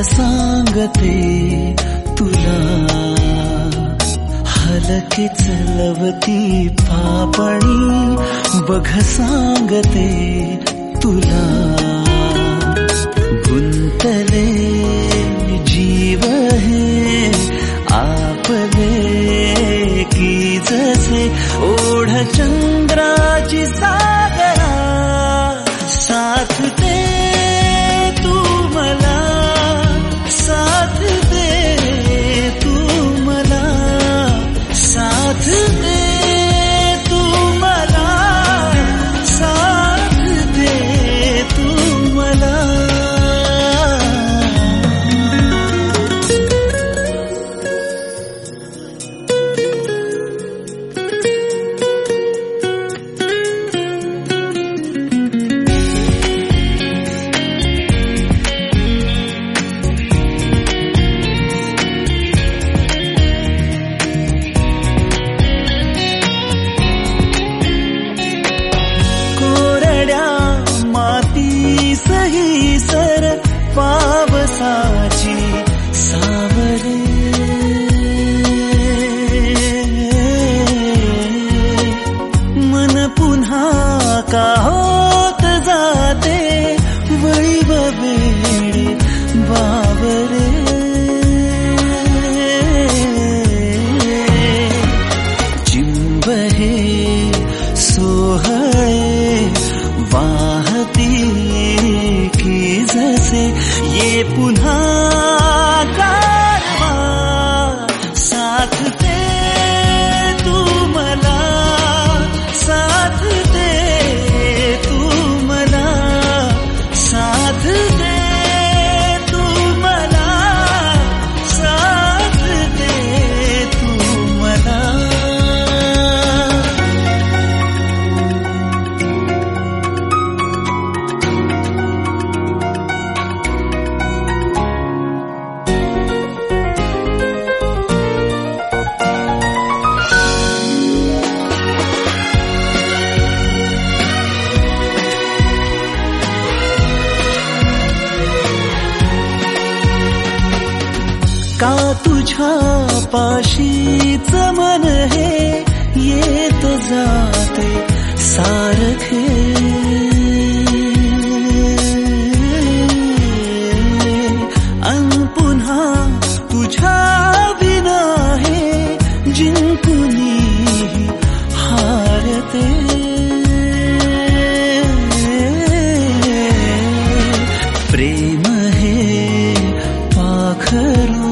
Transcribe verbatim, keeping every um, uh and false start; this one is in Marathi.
सांगते तुला, हलके चलवती पापणी बघ सांगते तुला, गुंतले जीव हे आपले की जसे ओढ चंद्राची सागरा, साथ दे तू मला, साथ दे तू मला, साथ दे तू मला, साथ दे तू मला. सही सर पावसाची सावरे, मन पुन्हा का होत जाते वैव वेडे बावरे. चिंब हे सोहळे वाहती की जसे ये पुन्हा गारवा, साथ दे तू मला, साथ दे तू मला, साथ दे तू मला, साथ दे तू मला. का तुझ्या पाशीच मन हे येत जाते सारखे, अन पुन्हा तुझ्या बिना हे जिंकुनी हारते. प्रेम हे पाखरू